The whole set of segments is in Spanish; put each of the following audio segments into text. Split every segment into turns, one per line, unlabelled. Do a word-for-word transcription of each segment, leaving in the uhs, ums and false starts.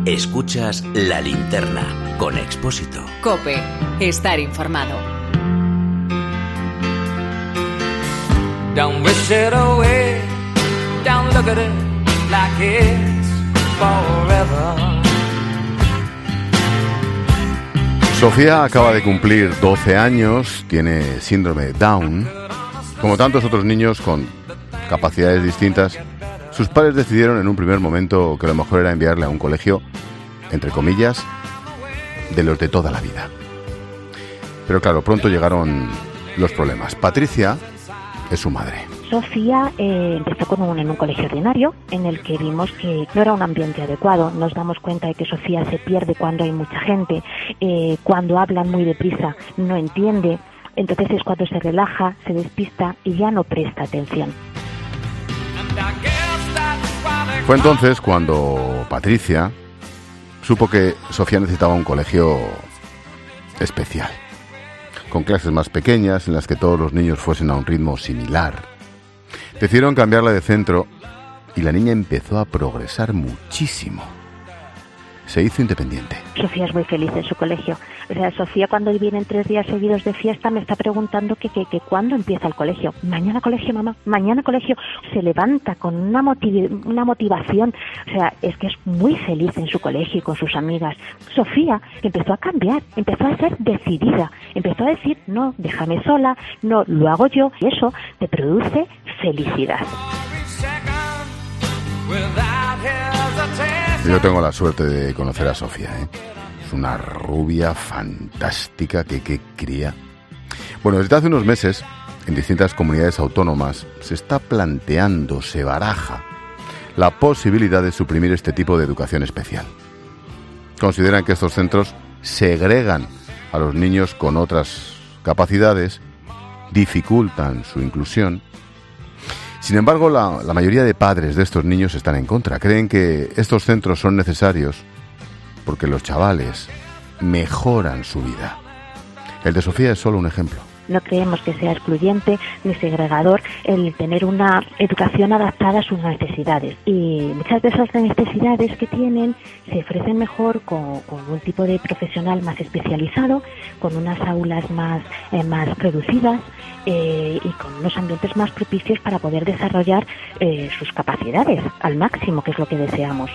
Escuchas La Linterna con Expósito.
COPE. Estar informado.
Don't wish it away. Don't look at it like it's forever.
Sofía acaba de cumplir doce años, tiene síndrome de Down. Como tantos otros niños con capacidades distintas, sus padres decidieron en un primer momento que lo mejor era enviarle a un colegio, entre comillas, de los de toda la vida. Pero claro, pronto llegaron los problemas. Patricia es su madre.
Sofía eh, empezó con un, en un colegio ordinario en el que vimos que no era un ambiente adecuado. Nos damos cuenta de que Sofía se pierde cuando hay mucha gente, eh, cuando hablan muy deprisa no entiende, entonces es cuando se relaja, se despista y ya no presta atención.
Fue entonces cuando Patricia supo que Sofía necesitaba un colegio especial, con clases más pequeñas en las que todos los niños fuesen a un ritmo similar. Decidieron cambiarla de centro y la niña empezó a progresar muchísimo. Se hizo independiente.
Sofía es muy feliz en su colegio. O sea, Sofía cuando vienen tres días seguidos de fiesta me está preguntando que, que, que cuándo empieza el colegio. Mañana colegio, mamá, mañana colegio. Se levanta con una, motiv- una motivación. O sea, es que es muy feliz en su colegio y con sus amigas. Sofía empezó a cambiar, empezó a ser decidida. Empezó a decir, no, déjame sola, no, lo hago yo. Y eso te produce felicidad.
Yo tengo la suerte de conocer a Sofía, ¿eh? Es una rubia fantástica que, que cría. Bueno, desde hace unos meses, en distintas comunidades autónomas, se está planteando, se baraja, la posibilidad de suprimir este tipo de educación especial. Consideran que estos centros segregan a los niños con otras capacidades, dificultan su inclusión. Sin embargo, la, la mayoría de padres de estos niños están en contra. Creen que estos centros son necesarios porque los chavales mejoran su vida. El de Sofía es solo un ejemplo.
No creemos que sea excluyente ni segregador el tener una educación adaptada a sus necesidades. Y muchas de esas necesidades que tienen se ofrecen mejor con, con un tipo de profesional más especializado, con unas aulas más, eh, más reducidas eh, y con unos ambientes más propicios para poder desarrollar eh, sus capacidades al máximo, que es lo que deseamos.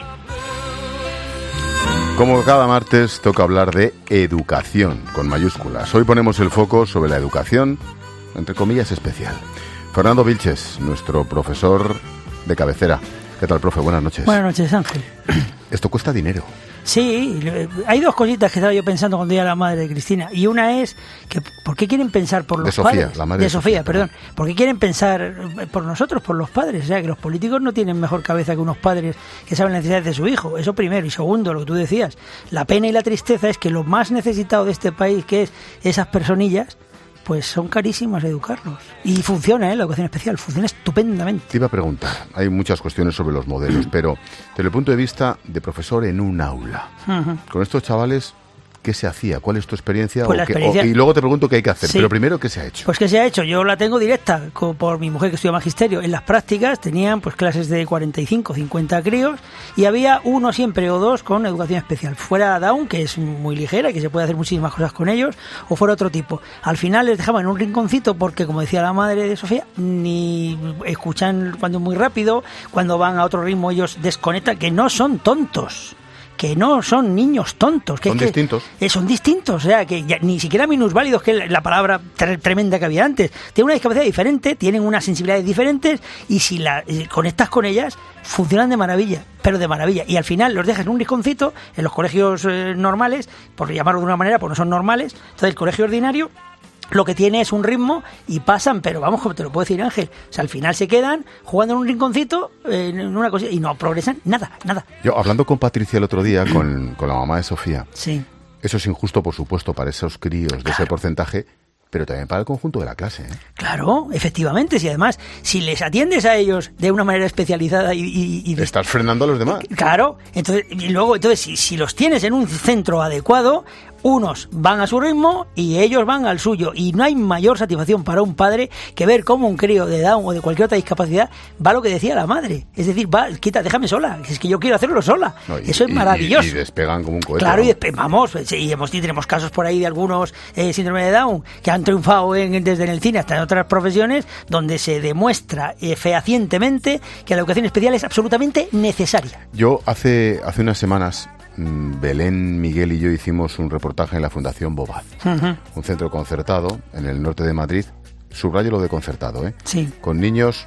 Como cada martes, toca hablar de educación, con mayúsculas. Hoy ponemos el foco sobre la educación, entre comillas, especial. Fernando Vilches, nuestro profesor de cabecera. ¿Qué tal, profe? Buenas noches.
Buenas noches, Ángel.
Esto cuesta dinero.
Sí, hay dos cositas que estaba yo pensando cuando iba la madre de Cristina. Y una es que ¿por qué quieren pensar por los
de Sofía,
padres?
La madre
de,
de Sofía,
Sofía, perdón. ¿Por qué quieren pensar por nosotros, por los padres? O sea, que los políticos no tienen mejor cabeza que unos padres que saben las necesidades de su hijo. Eso primero. Y segundo, lo que tú decías, la pena y la tristeza es que lo más necesitado de este país, que es esas personillas, pues son carísimas educarlos. Y funciona, ¿eh? La educación especial funciona estupendamente.
Te iba a preguntar, hay muchas cuestiones sobre los modelos, pero desde el punto de vista de profesor en un aula, uh-huh. con estos chavales, ¿qué se hacía? ¿Cuál es tu experiencia?
Pues
o
la
qué,
experiencia...
o, y luego te pregunto qué hay que hacer,
sí.
Pero primero, ¿qué se ha hecho?
Pues ¿qué se ha hecho? Yo la tengo directa con, por mi mujer que estudia magisterio. En las prácticas tenían pues clases de cuarenta y cinco, cincuenta críos y había uno siempre o dos con educación especial. Fuera Down, que es muy ligera y que se puede hacer muchísimas cosas con ellos, o fuera otro tipo. Al final les dejaban en un rinconcito porque, como decía la madre de Sofía, ni escuchan cuando es muy rápido, cuando van a otro ritmo ellos desconectan, que no son tontos. Que no son niños tontos. Que
son
es que,
distintos.
Eh, son distintos, o sea, que ya, ni siquiera minusválidos, que es la palabra tre- tremenda que había antes. Tienen una discapacidad diferente, tienen unas sensibilidades diferentes y si la eh, conectas con ellas, funcionan de maravilla, pero de maravilla. Y al final los dejas en un rinconcito, en los colegios eh, normales, por llamarlo de una manera, porque no son normales. Entonces el colegio ordinario lo que tiene es un ritmo y pasan, pero vamos, como te lo puedo decir, Ángel, o sea, al final se quedan jugando en un rinconcito, eh, en una cosa, y no progresan nada, nada.
Yo, hablando con Patricia el otro día, con, con la mamá de Sofía,
sí.
Eso es injusto, por supuesto, para esos críos de
claro.
ese porcentaje, pero también para el conjunto de la clase, ¿eh?
Claro, efectivamente, si además, si les atiendes a ellos de una manera especializada y... y, y
estás frenando a los demás.
Claro, entonces, y luego, entonces, si, si los tienes en un centro adecuado, Unos van a su ritmo y ellos van al suyo. Y no hay mayor satisfacción para un padre que ver cómo un crío de Down o de cualquier otra discapacidad va a lo que decía la madre. Es decir, va, quita, déjame sola. Es que yo quiero hacerlo sola. No, y, Eso es maravilloso.
Y, y despegan como un cohete.
Claro,
¿no?
y despe- vamos, y, hemos, y tenemos casos por ahí de algunos eh, síndrome de Down que han triunfado en, desde en el cine hasta en otras profesiones, donde se demuestra eh, fehacientemente que la educación especial es absolutamente necesaria.
Yo hace, hace unas semanas... Belén, Miguel y yo hicimos un reportaje en la Fundación Bobad, uh-huh. un centro concertado en el norte de Madrid, subrayo lo de concertado, ¿eh?
Sí.
Con niños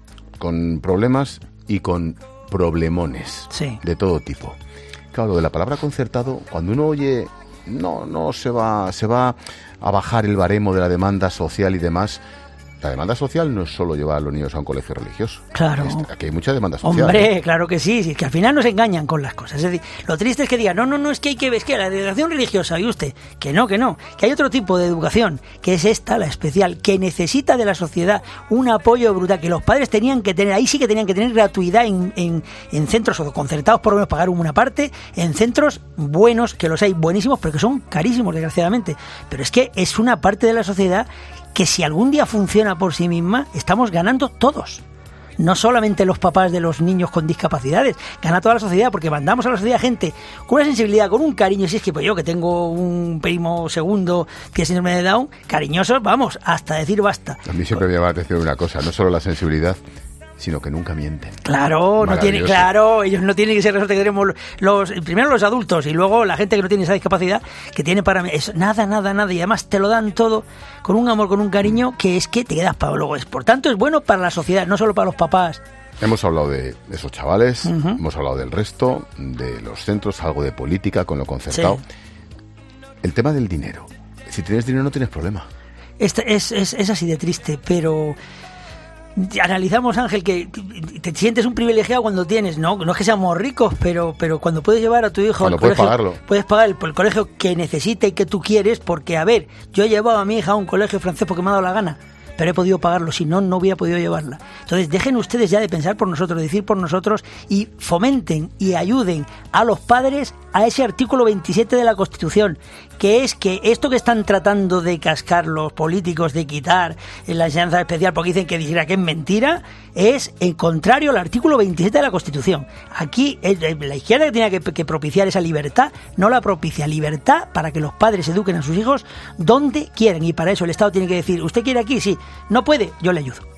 con problemas y con problemones
sí.
de todo tipo. Claro, de la palabra concertado, cuando uno oye, no, no se va, se va a bajar el baremo de la demanda social y demás. La demanda social no es solo llevar a los niños a un colegio religioso.
Claro.
Es, aquí hay mucha demanda social.
Hombre,
¿eh?
claro que sí, sí, que al final nos engañan con las cosas. Es decir, lo triste es que digan, no, no, no, es que hay que ver, es que la educación religiosa, y usted, que no, que no, que hay otro tipo de educación, que es esta, la especial, que necesita de la sociedad un apoyo brutal, que los padres tenían que tener, ahí sí que tenían que tener gratuidad en, en, en centros o concertados, por lo menos pagar una parte, en centros buenos, que los hay buenísimos, pero que son carísimos, desgraciadamente. Pero es que es una parte de la sociedad que si algún día funciona por sí misma, estamos ganando todos. No solamente los papás de los niños con discapacidades, gana toda la sociedad, porque mandamos a la sociedad gente con una sensibilidad, con un cariño. Si es que pues yo, que tengo un primo segundo que tiene síndrome de Down, cariñosos, vamos, hasta decir basta.
A mí siempre me llama la atención una cosa, no solo la sensibilidad, sino que nunca mienten.
Claro, no tiene, claro, ellos no tienen que ser los que queremos los, primero los adultos y luego la gente que no tiene esa discapacidad, que tiene para mí, es nada, nada, nada, y además te lo dan todo con un amor, con un cariño, que es que te quedas para luego. Por tanto, es bueno para la sociedad, no solo para los papás.
Hemos hablado de esos chavales, uh-huh. hemos hablado del resto, de los centros, algo de política con lo concertado. Sí. El tema del dinero. Si tienes dinero no tienes problema.
Este es, es, es así de triste, pero... Analizamos, Ángel, que te sientes un privilegiado cuando tienes, no, no es que seamos ricos, pero pero cuando puedes llevar a tu hijo
cuando
al
puedes
colegio,
pagarlo.
puedes pagar el, el colegio que necesita y que tú quieres, porque a ver, yo he llevado a mi hija a un colegio francés porque me ha dado la gana, pero he podido pagarlo, si no, no hubiera podido llevarla. Entonces, dejen ustedes ya de pensar por nosotros, de decir por nosotros, y fomenten y ayuden a los padres a ese artículo veintisiete de la Constitución, que es que esto que están tratando de cascar los políticos, de quitar en la enseñanza especial, porque dicen que dijera que es mentira, es en contrario al artículo veintisiete de la Constitución. Aquí la izquierda que tiene que, que propiciar esa libertad, no la propicia. Libertad para que los padres eduquen a sus hijos donde quieran, y para eso el Estado tiene que decir, ¿usted quiere aquí? Sí. No puede, yo le ayudo.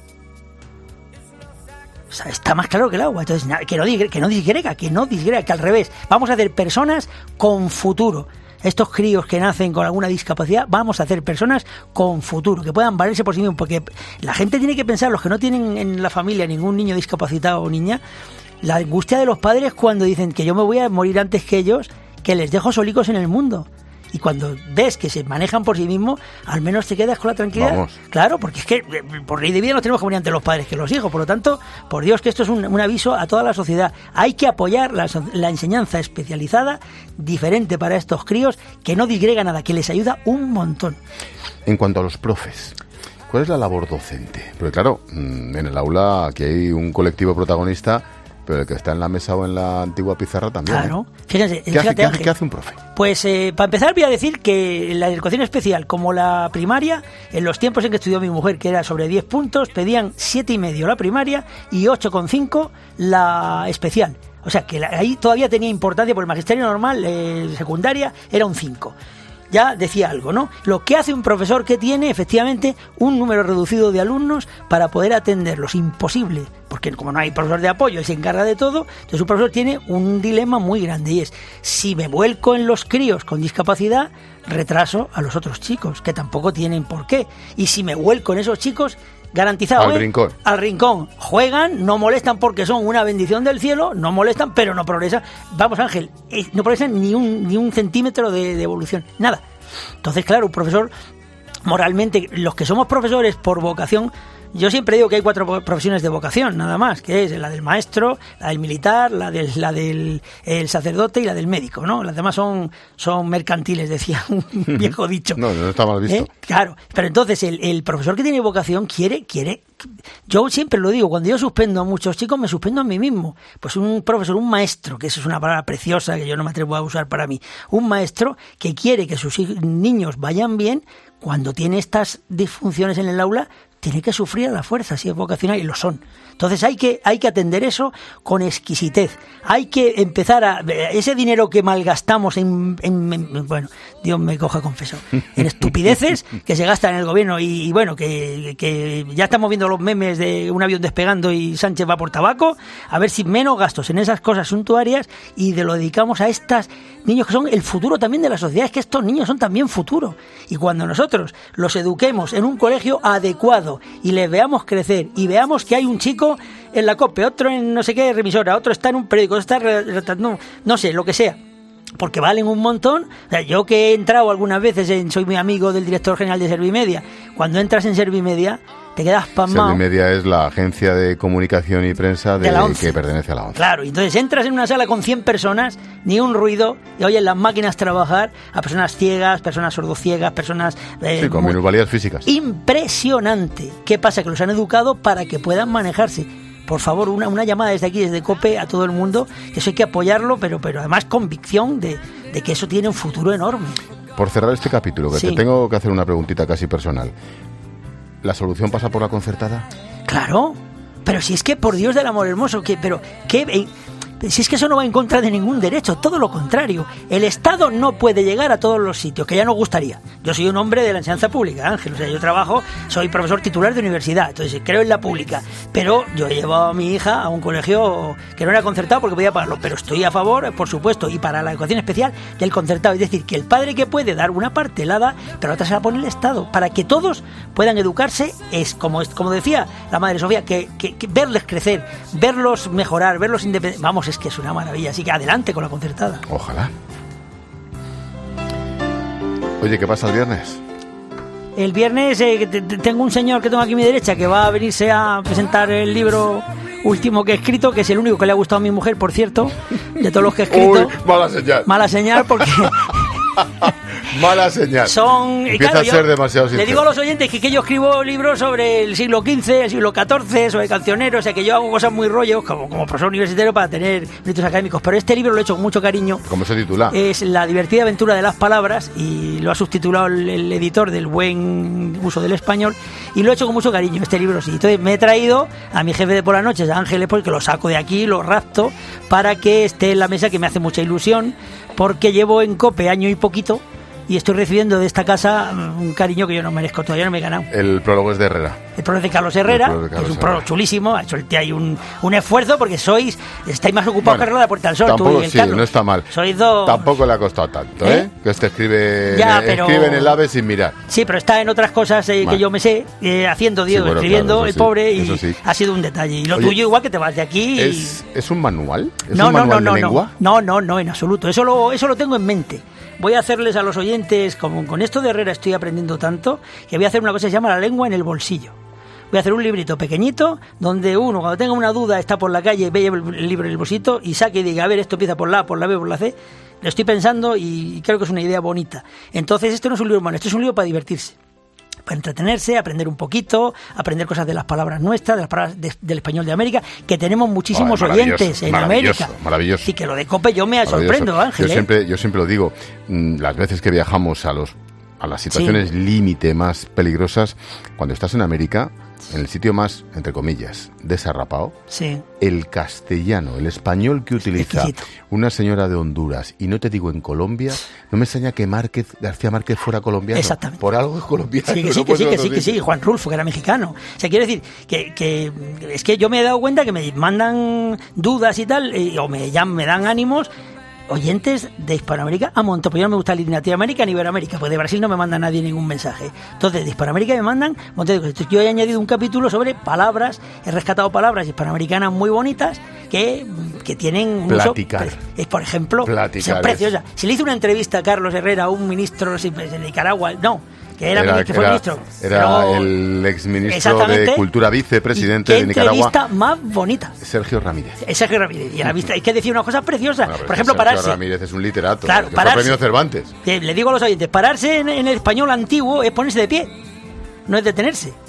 O sea, está más claro que el agua. Entonces, que no, que no disgrega, que no disgrega, que al revés. Vamos a hacer personas con futuro. Estos críos que nacen con alguna discapacidad, vamos a hacer personas con futuro, que puedan valerse por sí mismos. Porque la gente tiene que pensar, los que no tienen en la familia ningún niño discapacitado o niña, la angustia de los padres cuando dicen que yo me voy a morir antes que ellos, que les dejo solicos en el mundo. Y cuando ves que se manejan por sí mismos, al menos te quedas con la tranquilidad.
Vamos.
Claro, porque es que por ley de vida nos tenemos que morir antes los padres que los hijos. Por lo tanto, por Dios, que esto es un, un aviso a toda la sociedad. Hay que apoyar la, la enseñanza especializada, diferente para estos críos, que no disgrega nada, que les ayuda un montón.
En cuanto a los profes, ¿cuál es la labor docente? Porque claro, en el aula aquí hay un colectivo protagonista, pero el que está en la mesa o en la antigua pizarra también.
Claro. Fíjense,
¿Qué,
fíjate,
hace, ¿qué,
Ángel,
hace, ¿Qué hace un profe?
Pues eh, para empezar voy a decir que la educación especial, como la primaria, en los tiempos en que estudió mi mujer, que era sobre diez puntos, pedían siete y medio la primaria y ocho coma cinco la especial. O sea, que la, ahí todavía tenía importancia, porque el magisterio normal, eh, secundaria, era un cinco. Ya decía algo, ¿no? Lo que hace un profesor que tiene, efectivamente, un número reducido de alumnos para poder atenderlos. Imposible, porque como no hay profesor de apoyo y se encarga de todo, entonces un profesor tiene un dilema muy grande, y es, si me vuelco en los críos con discapacidad, retraso a los otros chicos, que tampoco tienen por qué. Y si me vuelco en esos chicos, garantizado,
al
¿eh?
rincón.
Al rincón. Juegan, no molestan porque son una bendición del cielo, no molestan, pero no progresan. Vamos, Ángel, no progresan ni un, ni un centímetro de, de evolución, nada. Entonces, claro, un profesor, moralmente, los que somos profesores por vocación, yo siempre digo que hay cuatro profesiones de vocación, nada más, que es la del maestro, la del militar, la del, la del el sacerdote y la del médico, ¿no? Las demás son, son mercantiles, decía un viejo dicho.
No, no está mal visto.
¿Eh? Claro, pero entonces el, el profesor que tiene vocación quiere, quiere yo siempre lo digo, cuando yo suspendo a muchos chicos, me suspendo a mí mismo. Pues un profesor, un maestro, que eso es una palabra preciosa que yo no me atrevo a usar para mí, un maestro que quiere que sus niños vayan bien, cuando tiene estas disfunciones en el aula, tiene que sufrir a la fuerza, si es vocacional, y lo son. Entonces hay que, hay que atender eso con exquisitez. Hay que empezar a... Ese dinero que malgastamos en... en, en bueno, Dios me coja confesado. En estupideces que se gastan en el gobierno y, y bueno, que, que ya estamos viendo los memes de un avión despegando y Sánchez va por tabaco. A ver si menos gastos en esas cosas suntuarias y de lo dedicamos a estos niños que son el futuro también de la sociedad. Es que estos niños son también futuro. Y cuando nosotros los eduquemos en un colegio adecuado y les veamos crecer y veamos que hay un chico en la COPE, otro en no sé qué revisora, otro está en un periódico, otro está no, no sé, lo que sea, porque valen un montón. O sea, yo que he entrado algunas veces, en, soy muy amigo del director general de Servimedia, cuando entras en Servimedia te quedas pasmado.
Servimedia es la agencia de comunicación y prensa de, de la ONCE, que pertenece a la ONCE.
Claro, entonces entras en una sala con cien personas, ni un ruido, y oyes las máquinas trabajar a personas ciegas, personas sordociegas, personas...
Eh, sí, con minusvalías físicas.
Impresionante. ¿Qué pasa? Que los han educado para que puedan manejarse. Por favor, una, una llamada desde aquí, desde COPE, a todo el mundo, que eso hay que apoyarlo, pero, pero además convicción de, de que eso tiene un futuro enorme.
Por cerrar este capítulo, que sí. te tengo que hacer una preguntita casi personal. ¿La solución pasa por la concertada?
Claro, pero si es que, por Dios del amor hermoso, que, pero ¿qué? Eh, si es que eso no va en contra de ningún derecho, todo lo contrario. El Estado no puede llegar a todos los sitios, que ya nos gustaría. Yo soy un hombre de la enseñanza pública, Ángel, o sea, yo trabajo, soy profesor titular de universidad, entonces creo en la pública, pero yo he llevado a mi hija a un colegio que no era concertado porque podía pagarlo, pero estoy a favor, por supuesto, y para la educación especial del concertado, es decir, que el padre que puede dar una parte la da, pero la otra se la pone el Estado, para que todos puedan educarse, es como, como decía la madre Sofía, que, que, que verles crecer, verlos mejorar, verlos independientes, vamos, es que es una maravilla, así que adelante con la concertada.
Ojalá. Oye, ¿qué pasa el viernes?
El viernes eh, t- t- tengo un señor que tengo aquí a mi derecha que va a venirse a presentar el libro último que he escrito, que es el único que le ha gustado a mi mujer, por cierto, de todos los que he escrito.
Uy, mala señal.
Mala señal porque...
Mala señal.
Son,
Empieza
claro,
a ser
yo
demasiado sincero.
Le digo a los oyentes que, que yo escribo libros sobre el siglo quince, el siglo catorce, sobre cancioneros, o sea que yo hago cosas muy rollos como, como profesor universitario para tener méritos académicos, pero este libro lo he hecho con mucho cariño.
¿Cómo se titula?
Es La divertida aventura de las palabras y lo ha subtitulado el, el editor del buen uso del español y lo he hecho con mucho cariño, este libro sí. Entonces me he traído a mi jefe de por las noches, a Ángeles, porque lo saco de aquí, lo rapto para que esté en la mesa, que me hace mucha ilusión, porque llevo en COPE año y poquito y estoy recibiendo de esta casa un cariño que yo no merezco, todavía no me he ganado.
El prólogo es de Herrera.
El prólogo de Carlos Herrera,
de Carlos
que es un
Herrera.
prólogo chulísimo, ha hecho el tío ahí un, un esfuerzo porque sois, estáis más ocupados
Bueno,
que Rueda de Puerta del Sol,
tampoco,
tú y el
sí,
Carlos.
no está mal.
Sois dos...
Tampoco le ha costado tanto, ¿eh?
¿Eh?
Que este escribe,
Ya,
en,
pero-
escribe en el AVE sin mirar.
Sí, pero está en otras cosas eh,
Vale.
que yo me sé, eh, haciendo, Diego,
bueno,
escribiendo,
claro, eso
el
sí,
pobre, y
eso sí.
ha sido un detalle. Y lo
Oye,
tuyo igual, que te vas de aquí y...
¿Es, ¿Es un manual? ¿Es
no,
un
no,
manual
no, no,
de lengua?
no, no, no, en absoluto. Eso lo, eso lo tengo en mente. Voy a hacerles a los oyentes, como con esto de Herrera estoy aprendiendo tanto, que voy a hacer una cosa que se llama La lengua en el bolsillo. Voy a hacer un librito pequeñito donde uno, cuando tenga una duda, está por la calle, ve el libro en el bolsito y saque y diga, a ver, esto empieza por la A, por la B, por la C. Lo estoy pensando y creo que es una idea bonita. Entonces, esto no es un libro malo, esto es un libro para divertirse, para entretenerse, aprender un poquito, aprender cosas de las palabras nuestras, de las palabras de- del español de América, que tenemos muchísimos
Ay, maravilloso,
oyentes en
maravilloso,
América.
maravilloso.
Así que lo de COPE yo me
Maravilloso.
sorprendo, Ángel.
Yo
¿eh?
siempre, yo siempre lo digo, mm, las veces que viajamos a los a las situaciones límite más peligrosas, cuando estás en América, en el sitio más, entre comillas, desarrapado,
Sí.
el castellano, el español que utiliza
exquisito.
una señora de Honduras, y no te digo en Colombia, no me extraña que Márquez, García Márquez fuera colombiano.
Exactamente.
Por algo es colombiano.
Sí, que
no
sí, que
puede
sí,
ser
que
otro
sí, que
sitio.
sí, Juan Rulfo, que era mexicano. O sea, quiero decir que, que es que yo me he dado cuenta que me mandan dudas y tal, y- o me, ya me dan ánimos oyentes de Hispanoamérica a montón. Pues yo no me gusta ni Latinoamérica ni Iberoamérica, pues de Brasil no me manda nadie ningún mensaje. Entonces, de Hispanoamérica me mandan un montón de cosas. Entonces, yo he añadido un capítulo sobre palabras, he rescatado palabras hispanoamericanas muy bonitas que, que tienen un uso
Platicar.
pre- es, por ejemplo,
Platicar
son
es-
preciosas. Si le hice una entrevista a Carlos Herrera, a un ministro no sé, de Nicaragua, no, que era, ministro, que fue
era-
ministro.
era
pero-
el exministro de
Exactamente.
Cultura, vicepresidente
¿Y
de
qué
Nicaragua,
entrevista más bonita?
Sergio Ramírez.
Es Sergio Ramírez. Y a la vista es que decía una cosa preciosa.
Bueno, pero
por
es que
ejemplo,
Sergio
pararse.
Ramírez es un literato.
Claro,
que fue
pararse.
premio Cervantes.
Eh, Le digo a los oyentes, pararse en, en el español antiguo es ponerse de pie, no es detenerse.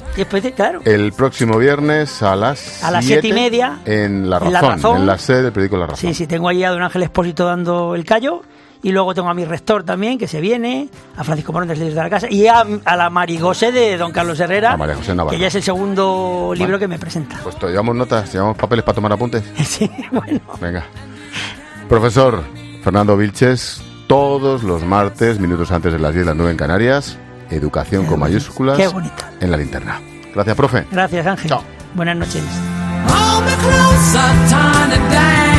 Y después, claro.
El próximo viernes a las
A las siete y media.
En La Razón,
en La Razón.
en la sede del periódico La Razón.
Sí, sí, tengo allí a don Ángel Expósito dando el callo. Y luego tengo a mi rector también, que se viene, a Francisco Morón de Líderes de la Casa, y a, a la Marigose de don Carlos Herrera,
A María José Navarro.
que ya es el segundo libro
Bueno.
que me presenta.
Pues to- llevamos notas, llevamos papeles para tomar apuntes.
Sí, bueno.
Venga. Profesor Fernando Vilches, todos los martes, minutos antes de las diez, las nueve en Canarias, educación con mayúsculas
Qué bonita.
en la linterna. Gracias, profe.
Gracias, Ángel.
Chao.
Buenas noches.
Hold me close, I'm trying to dance.